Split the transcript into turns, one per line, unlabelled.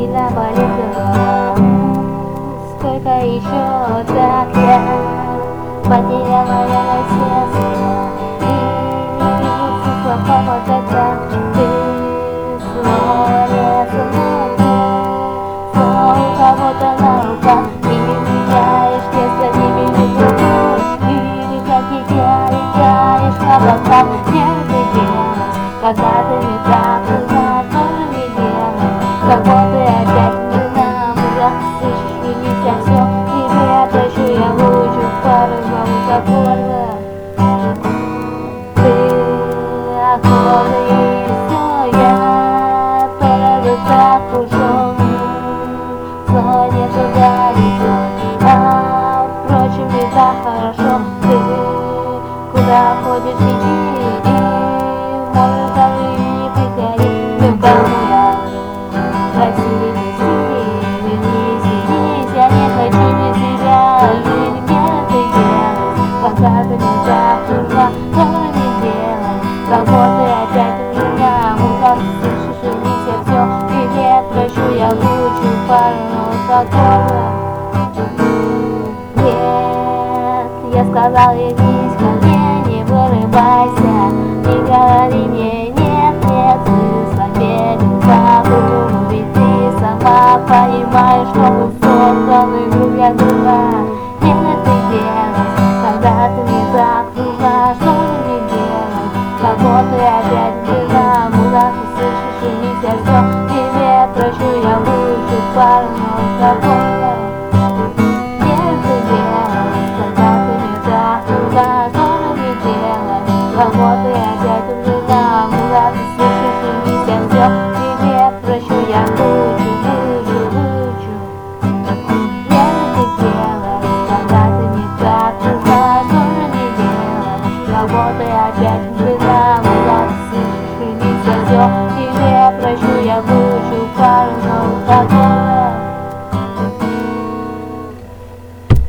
сильно болит голова. Сколько еще так я потеряла я сердце, и не вижу смысла помогать, ты снова не со мной, снова у кого-то на руках, и меняешь место, не видишь другой, или как летаешь в облаках. Нет, ты делаешь, когда ты не так, тоже не делаешь, как будто опять не на музах, слышишь, вернись, все, тебе прощу, я лучше порывал за горло. Ты аккорды и все, я тоже так ушел, снова не туда идет, а впрочем не так хорошо. Ты куда ходишь, иди, и может даже и не приходи, ну кому я просили нести, вернись, я не хочу без тебя жить, где ты делаешь, когда ты не так нужна, тоже не делай, как будто опять у меня мука, слышишь, вернись, я все, тебе прощу, я лучше пару за горло. Нет, я сказал, вернись ко мне, не вырывайся, не говори мне нет, нет смысла перед тобой, ведь ты сама понимаешь, что мы созданы друг для друга. Нет, ты делаешь, когда ты не так нужна, что же не делать, как будто опять где-то мудак, ты слышишь, вернись, я все, тебе прощу, я лучше пару за горло. Нет, ты делаешь, когда ты не так нужна, что же не делать, как будто опять где-то мудак, ты слышишь, вернись, я все, тебе прощу, я лучше. Нет, ты делаешь, когда ты не так нужна, что же не делать, как будто опять где-то